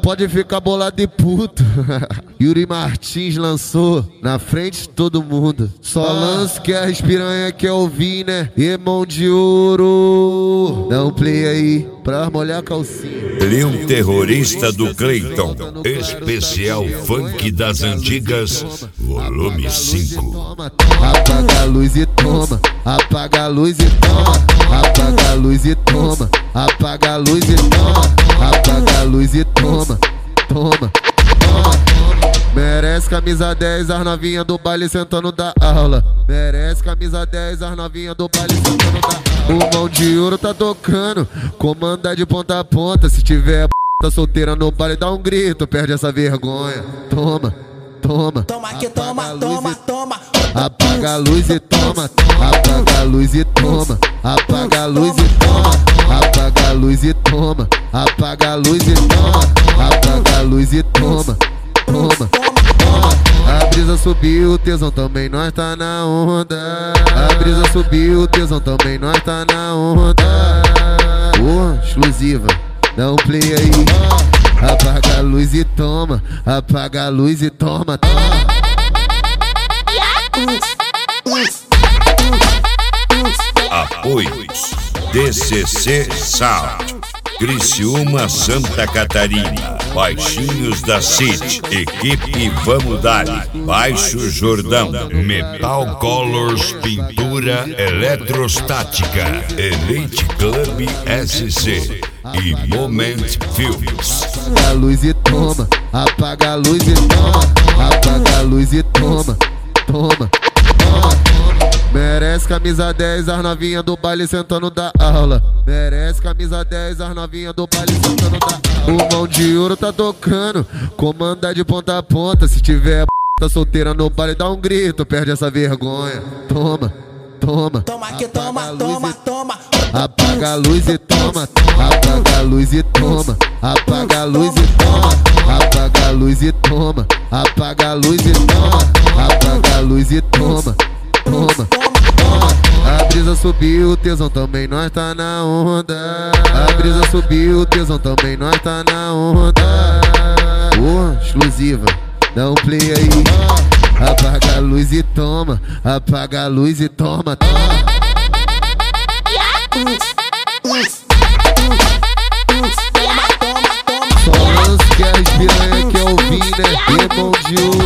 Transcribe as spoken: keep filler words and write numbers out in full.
pode ficar bolado e puto. Yuri Martins lançou na frente de todo mundo. Só lance que a espiranha quer ouvir, né? Irmão de ouro. Dá um play aí pra molhar a calcinha. Leão Terrorista do Cleiton, especial funk das antigas, volume cinco. Apaga a luz e toma, apaga a luz e toma, apaga a luz e toma, apaga a luz e toma, apaga a luz e toma, toma, toma. Merece camisa dez, as novinha do baile sentando da aula. Merece camisa dez, as novinha do baile sentando da aula. O mão de ouro tá tocando, comanda de ponta a ponta. Se tiver p*** solteira no baile, dá um grito, perde essa vergonha. Toma, toma, toma que toma, toma, toma. Apaga a luz e toma, apaga a luz e toma, apaga a luz e toma, apaga a luz e toma, apaga a luz e toma, apaga a luz e toma, toma. A brisa subiu, o tesão também, nós tá na onda. A brisa subiu, o tesão também, nós tá na onda. Oh, exclusiva, dá um play aí. Apaga a luz e toma, apaga a luz e toma, toma. Apoios D C C Sound, Criciúma, Santa Catarina, Baixinhos da City, Equipe Vamos Dali, Baixo Jordão, Metal Colors Pintura Eletrostática, Elite Club S C e Moment Films. Apaga a luz e toma, apaga a luz e toma, apaga a luz e toma, toma, toma. Merece camisa dez, as novinha do baile sentando da aula. Merece camisa dez, as novinha do baile sentando da aula. O mão de ouro tá tocando, comanda de ponta a ponta. Se tiver p*** solteira no baile, dá um grito, perde essa vergonha. Toma, toma, toma que toma, toma, toma. Apaga a luz e toma, apaga a luz e toma, apaga a luz e toma, apaga a luz e toma, apaga a luz e toma, apaga a luz e toma, toma. A brisa subiu, o tesão também, nós tá na onda. A brisa subiu, o tesão também, nós tá na onda. Oh, exclusiva, dá um play aí. Apaga a luz e toma, apaga a luz e toma, toma. Só lance que a espiranha quer ouvir, né? Irmão de ouro.